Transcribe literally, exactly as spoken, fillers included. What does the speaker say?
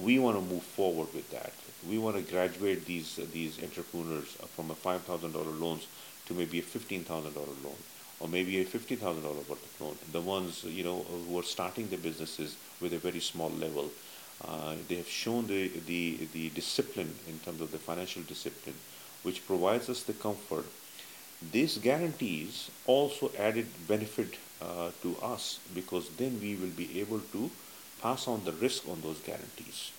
we want to move forward with that. We want to graduate these uh, these entrepreneurs from a five thousand dollar loans to maybe a fifteen thousand dollar loan, or maybe a fifty thousand dollar worth of loan. The ones, you know, who are starting their businesses with a very small level, uh, they have shown the, the the discipline in terms of the financial discipline, which provides us the comfort. These guarantees also added benefit uh, to us, because then we will be able to pass on the risk on those guarantees.